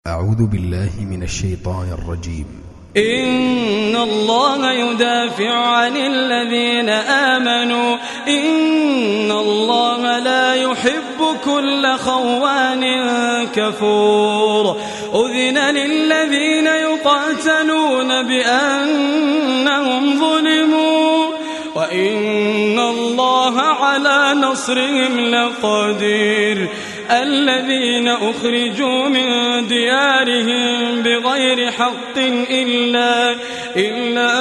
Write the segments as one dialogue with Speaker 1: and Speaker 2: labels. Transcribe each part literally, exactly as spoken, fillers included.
Speaker 1: أعوذ بالله من الشيطان الرجيم.
Speaker 2: إن الله يدافع عن الذين آمنوا إن الله لا يحب كل خوان كفور. أذن للذين يقاتلون بأنهم ظلموا وإن الله على نصرهم لقدير. الذين أخرجوا من ديارهم بغير حق إلا, إلا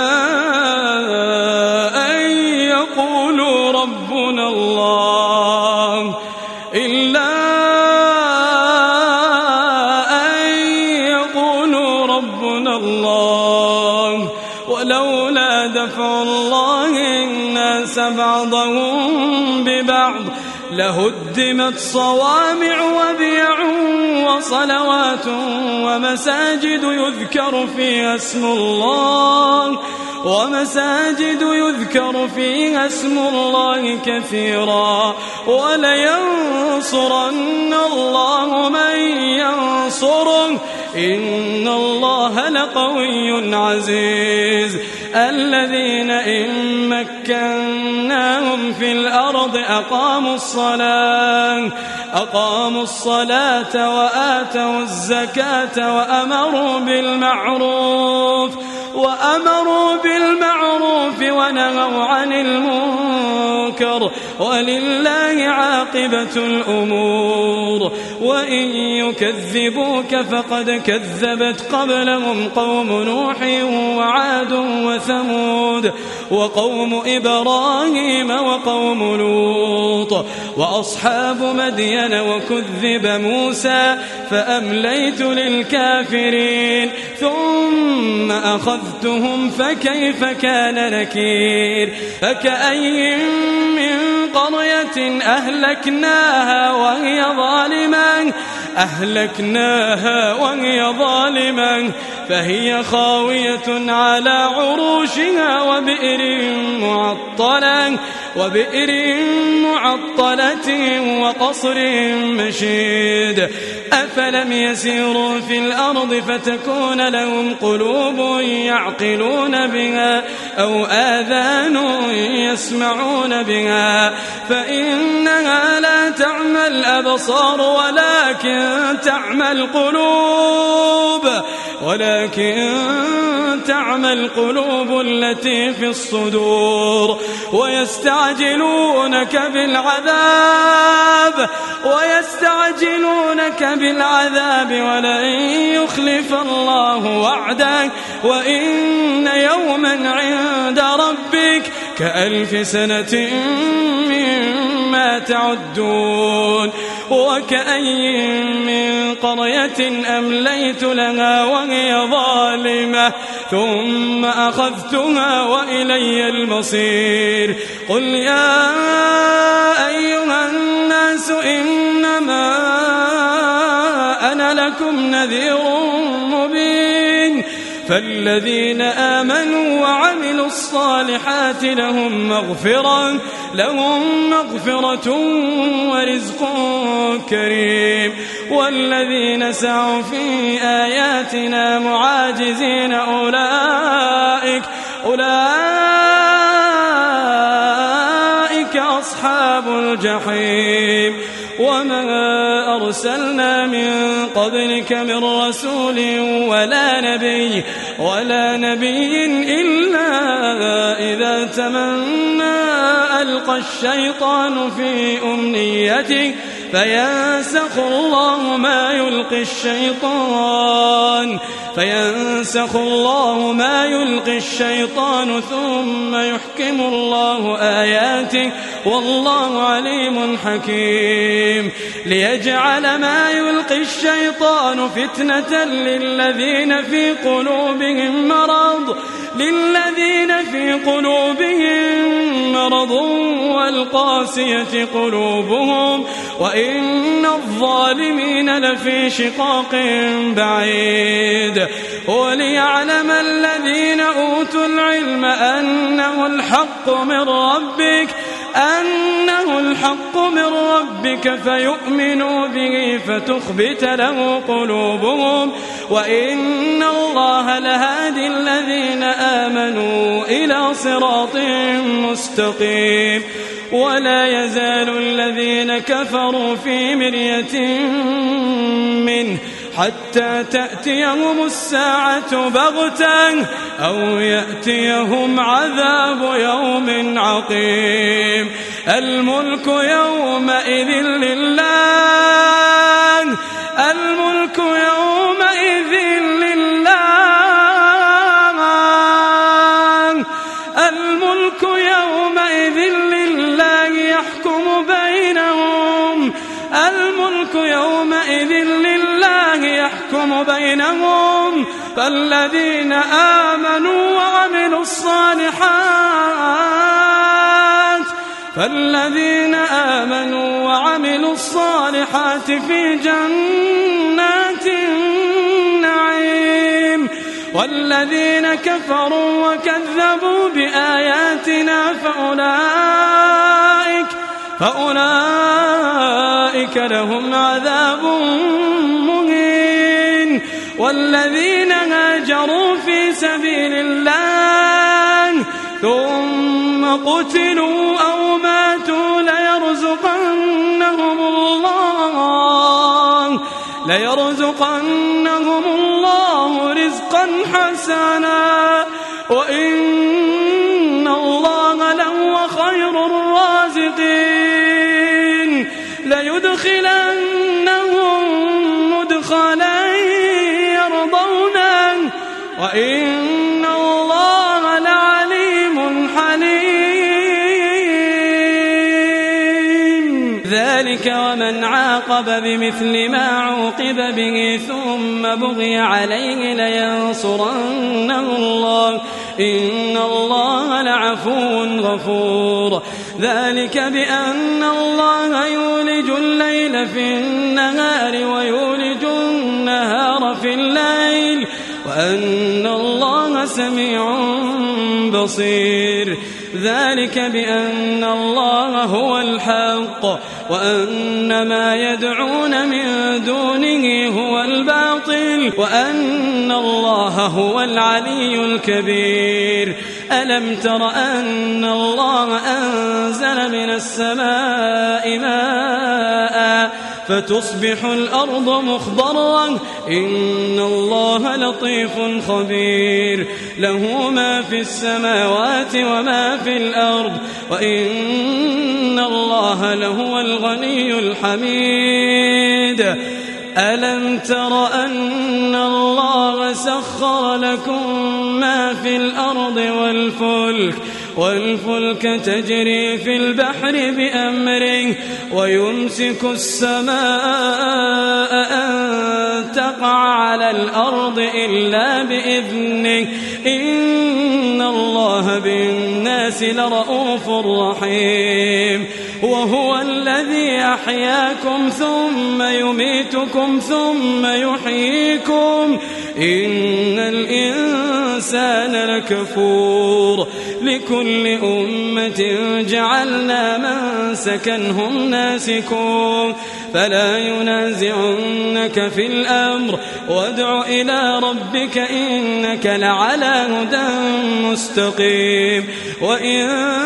Speaker 2: أن يقولوا ربنا الله إلا أن يقولوا ربنا الله ولولا دفع الله الناس بعضهم ببعض لهدمت صوامع وبيع وصلوات ومساجد يذكر فيها اسم الله ومساجد يذكر فيها اسم الله كثيرا ولينصرن الله من ينصره إن الله لقوي عزيز. الذين إن مكناهم في الأرض أقاموا الصلاة أقاموا الصلاة وآتوا الزكاة وأمروا بالمعروف وأمروا بالمعروف ونهوا عن المنكر ولله عاقبة الأمور. وإن يكذبوك فقد كذبت قبلهم قوم نوح وعاد وثمود وقوم إبراهيم وقوم لوط وأصحاب مدين وكذب موسى فأمليت للكافرين ثم أخذتهم فكيف كان نكير. فكأي من قرية أهلكناها وهي ظالمة أهلكناها وهي ظالمة فهي خاوية على عروشها وبئر معطلة وبئر معطلة وقصر مشيد. أفلم يسيروا في الأرض فتكون لهم قلوب يعقلون بها أو آذان يسمعون بها فإنها لا تعمى الأبصار ولكن تعمى القلوب ولكن تعمى القلوب التي في الصدور. ويستعجلونك بالعذاب ويستعجلونك بالعذاب ولن يخلف الله وعده وإن يوما عند ربك كألف سنة مما تعدون. وكأي من قرية أمليت لها وهي ظالمة ثم أخذتها وإلي المصير. قل يا أيها الناس إنما أنا لكم نذير مبين. فالذين آمنوا وعملوا الصالحات لهم مغفرة لهم مغفرة ورزق كريم. والذين سعوا في آياتنا معاجزين أولئك أولئك أصحاب الجحيم. وما أرسلنا من قبلك من رسول ولا نبي ولا نبي إلا إذا تمنى ألقى الشيطان في أمنيته فينسخ الله ما يلقي الشيطان فينسخ الله ما يلقي الشيطان ثم يحكم الله آياته والله عليم حكيم. ليجعل ما يلقي الشيطان فتنة للذين في قلوبهم مرض للذين في قلوبهم مرض والقاسية قلوبهم وإن الظالمين لفي شقاق بعيد. وليعلم الذين أوتوا العلم أنه الحق من ربك أنه الحق من ربك فيؤمنوا به فتخبت له قلوبهم وإن الله لهادي الذين آمنوا إلى صراط مستقيم. ولا يزال الذين كفروا في مرية منه حتى تأتيهم الساعة بغتة أو يأتيهم عذاب يوم عقيم. الملك يومئذ لله الملك يومئذ لله الملك يومئذ لله يحكم بينهم الملك يومئذ لله يحكم بينهم فالذين آمنوا وعملوا الصالحات فالذين آمنوا وعملوا الصالحات في جنات النعيم والذين كفروا وكذبوا بآياتنا فأولئك فأولئك لهم عذاب مهين. والذين هاجروا في سبيل الله ثم قتلوا أو ماتوا ليرزقنهم الله ليرزقنهم الله رزقا حسنا وإن الله لهو خير الرازقين. ليدخلنهم مدخلا يرضونه وإن الله لعليم حليم. ذلك ومن عاقب بمثل ما عوقب به ثم بغي عليه لينصرنه الله إن الله لعفو غفور. ذلك بأن الله يولج الليل في النهار ويولج النهار في الليل وأن الله سميع بصير. ذلك بأن الله هو الحق وأن ما يدعون من دونه هو الباطل وأن الله هو العلي الكبير. ألم تر أن الله أنزل من السماء ماء فتصبح الأرض مخضرة إن الله لطيف خبير. له ما في السماوات وما في الأرض وإن الله لهو الغني الحميد. ألم تر أن الله سخر لكم ما في الأرض والفلك والفلك تجري في البحر بأمره ويمسك السماء أن تقع على الأرض إلا بإذنه إن الله بالناس لرؤوف رحيم. وهو الذي أحياكم ثم يميتكم ثم يحييكم إن الإنسان لكفور. لكل أمة جعلنا منسكا هم ناسكوه فلا ينازعنك في الأمر وادع إلى ربك إنك لعلى هدى مستقيم. وإن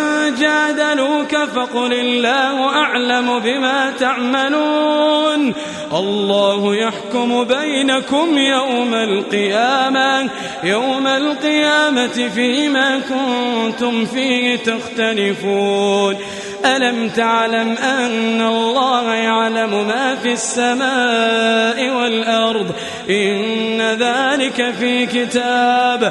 Speaker 2: جادلوك فقل الله أعلم بما تعملون الله يحكم بينكم يوم القيامة يوم القيامة فيما كنتم فيه تختلفون. ألم تعلم أن الله يعلم ما في السماء والأرض إن ذلك في كتاب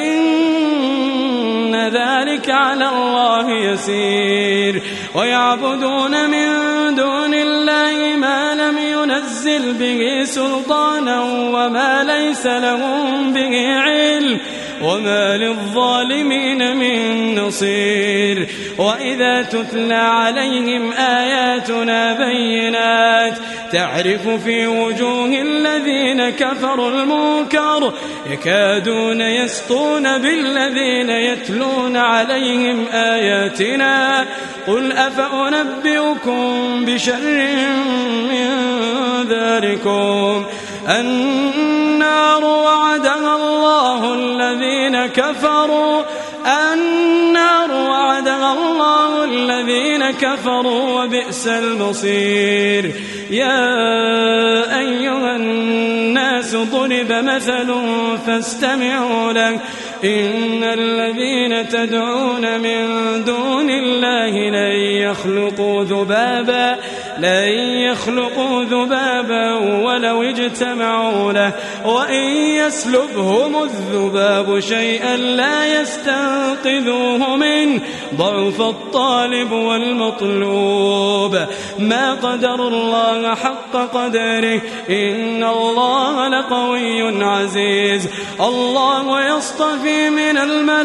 Speaker 2: إن ذلك على الله يسير. ويعبدون من دون الله ما لم ينزل به سلطانا وما ليس لهم به علم وما للظالمين من نصير. وإذا تتلى عليهم آياتنا بينات تعرف في وجوه الذين كفروا المنكر يكادون يسطون بالذين يتلون عليهم آياتنا قل أفأنبئكم بشر من ذلكم النار وعدها الله الذين كفروا النار وعدها الله الذين كفروا وبئس المصير. يا أيها الناس ضرب مثل فاستمعوا له إن الذين تدعون من دون الله لن يخلقوا ذبابا لن يخلقوا ذبابا ولو اجتمعوا له وإن يسلبهم الذباب شيئا لا يستنقذوه منه ضعف الطالب والمطلوب ما قدر الله حق قدره إن الله لقوي عزيز. الله يصطفي من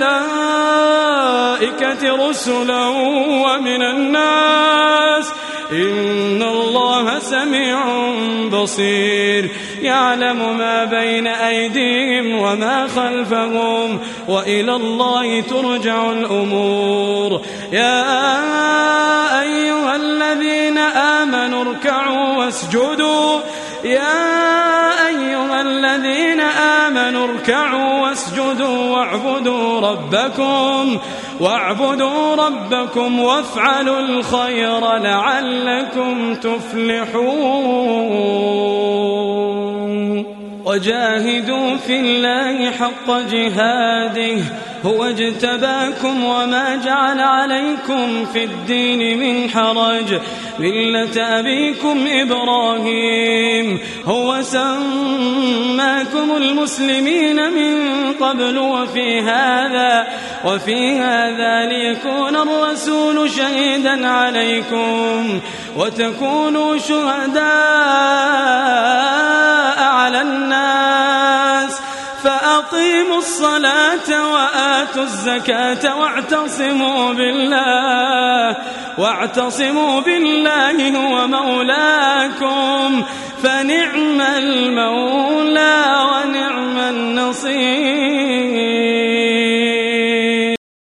Speaker 2: الملائكة رسلا ومن الناس إن الله سميع بصير يعلم ما بين أيديهم وما خلفهم وإلى الله ترجع الأمور. يا أيها الذين آمنوا اركعوا واسجدوا يا أيها الذين آمنوا اركعوا واسجدوا واعبدوا ربكم واعبدوا ربكم وافعلوا الخير لعلكم تفلحون. وجاهدوا في الله حق جهاده هو اجتباكم وما جعل عليكم في الدين من حرج ملة أبيكم إبراهيم هو سماكم المسلمين من قبل وفي هذا وفي هذا ليكون الرسول شهيدا عليكم وتكونوا شهداء على الناس فأقيموا الصلاة وآتوا الزكاة واعتصموا بالله واعتصموا بالله هو مولاكم فنعم المولى ونعم النصير.